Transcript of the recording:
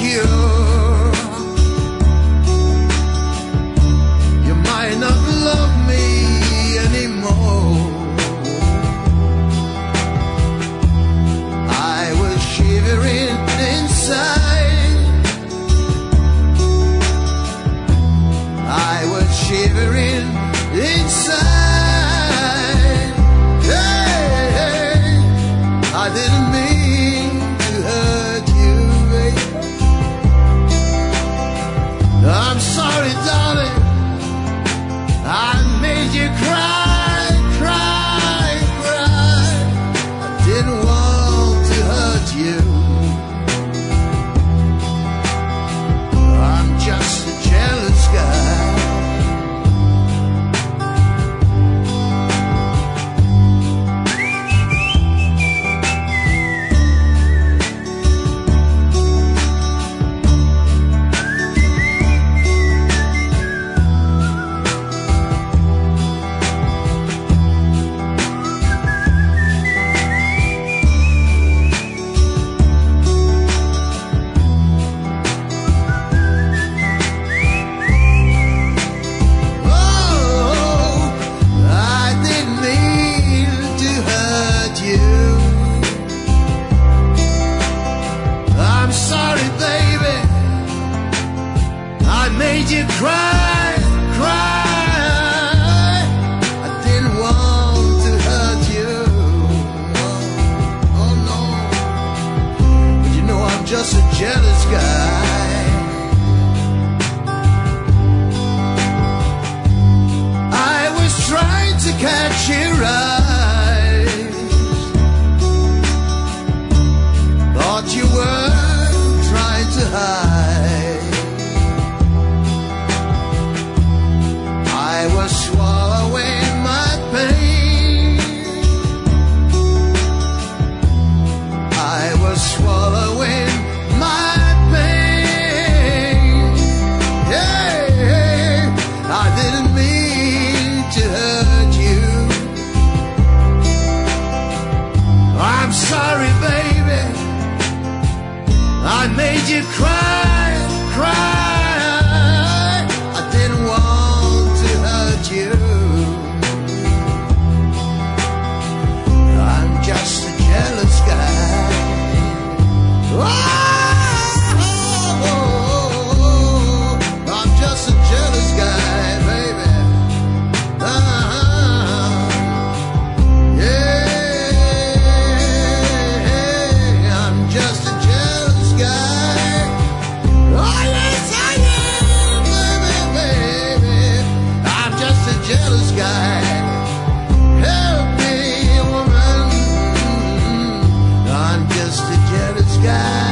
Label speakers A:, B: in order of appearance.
A: cure. You might not love me anymore. I was shivering inside. I was shivering inside. Hey, hey, I didn't mean to hurt you, baby. I'm sorry, darling. I made you cry, cry, cry. I didn't want to hurt you. I'm just a jealous guy. Made you cry, cry. I didn't want to hurt you. Oh, no. But you know I'm just a jealous guy. I was trying to catch your eyes. Thought you were trying to hide. I was swallowing my pain. I was swallowing my pain. Hey, hey, I didn't mean to hurt you. I'm sorry, baby. I made you cry, cry. You. I'm just a jealous guy. Oh, I'm just a jealous guy, baby. Yeah, I'm just a jealous guy. Oh, yes, I am, baby, baby. I'm just a jealous guy. Help me, woman. I'm just a jealous guy.